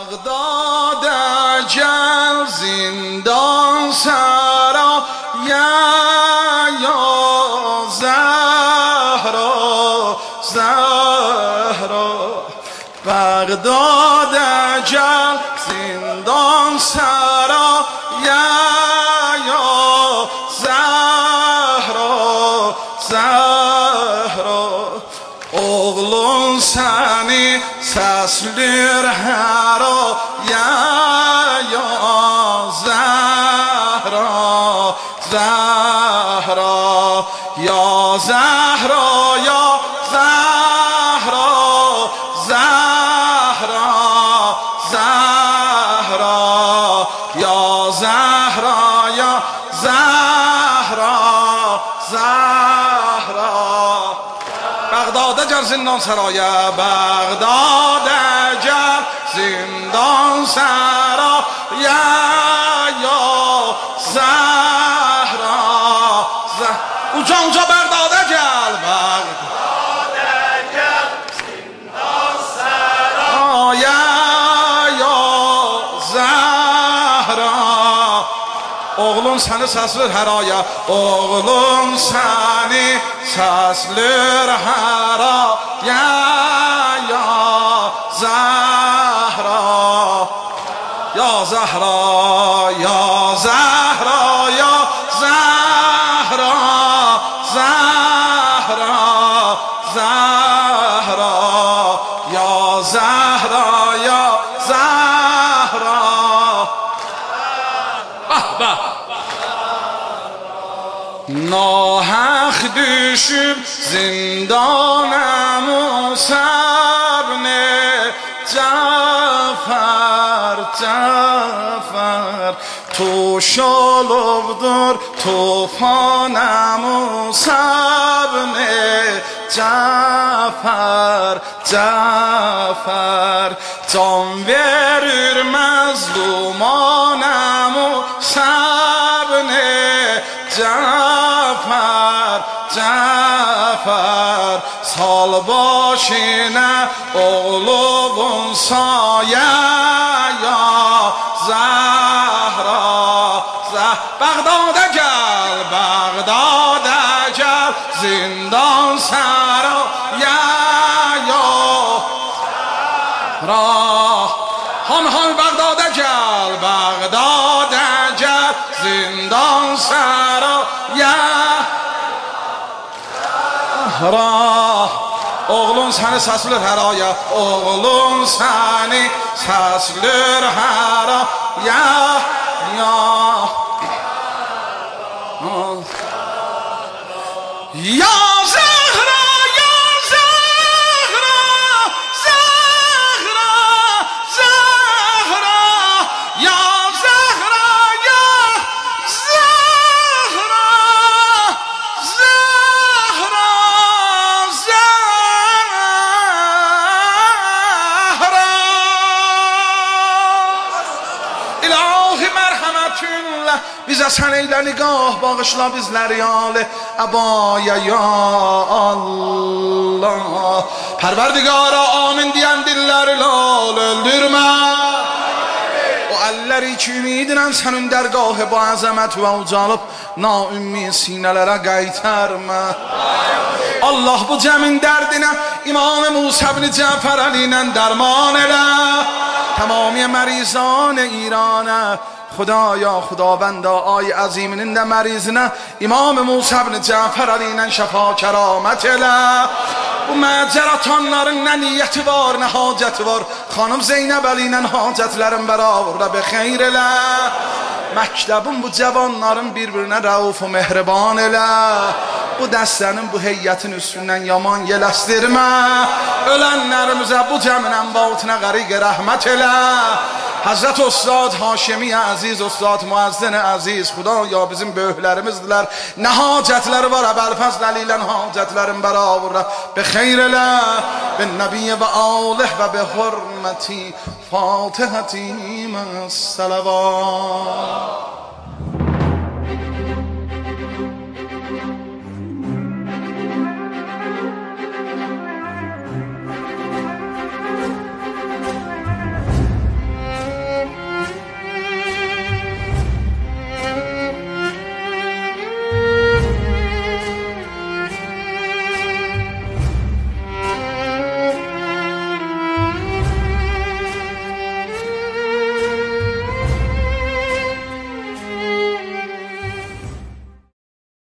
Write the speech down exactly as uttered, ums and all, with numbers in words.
بغداد اجل زندان سرا یا زهرا زهرا بغداد اجل زندان سرا یا زهرا زهرا oğlun seni seslir her o ya ya Zehra Zehra ya Zehra ya Zehra Zehra Zehra ya Zehra ya Zehra Zehra بغداد اجل زندان سرا بغداد اجل زندان سرا یا یا زهرا اونجا اونجا بغداد اجل بغداد اجل زندان سرا یا یا زهرا oğlun seni seslir her aya oğlun seni seslir her aya ya Zehra ya Zehra ya Zehra ya Zehra Zehra Zehra ya Zehra ya Zehra bah ناحق düşüp zindanım Musabne Cafer Cafer Tuş olubdur tufanım Musabne Cafer Cafer Can verir mazlumanım Musabne Cafer, Cafer Sal başına oğlun saye ya Zehra Zehra Bagdad'a gel, Bagdad'a gel Zindan sera ya ya Zehra Han han Bagdad'a gel, Bagdad'a gel Zindan sera ya Zehra oğlun seni seslir her aya oğlun seni seslir her aya ya ya Zehra ya Zehra Zehra Zehra ya Zehra ya Zehra Zehra Zehra İlahi merhametünle bize sen eyle nigah bağışla bizleri ale abaya ya Allah Perverdigara amin diyen dilleri lal öldürme o elleri ki ümidinden senin dergahı bu azamet ve ucalıp naümmi sinelere qaytarma Allah bu cəmin dərdinə İmam Musa ibn Cafer Ali'yle derman elə تمامی مریضان ایرانه خدایا خداوندا آی عظیمین ده مریضنه امام موسی بن جعفر علی'nin şəfa kəramət elə bu məcəratanların nə niyyəti var nə hacəti var xanım Zeynəb Əli'nin hacətlərin bərabərdə be xeyr elə məktəbin bu cavanların bir-birinə rəuf və mehriban elə bu dəstənin bu heyyətin üstündən yaman yələstirmə ölənlərimizə bu cəmin ənvautuna qəriq rəhmət elə Hazret Ustad Haşemi Aziz Ustad Muazzin Aziz Xudaya bizim böyüklərimizdirlər nə hacətləri var Əbəlfəzl Əli ilə hacətlərin bərabərdə be xeyr elə bin nəbiyyə və alih və be hürməti Fatihəti məs-sələvat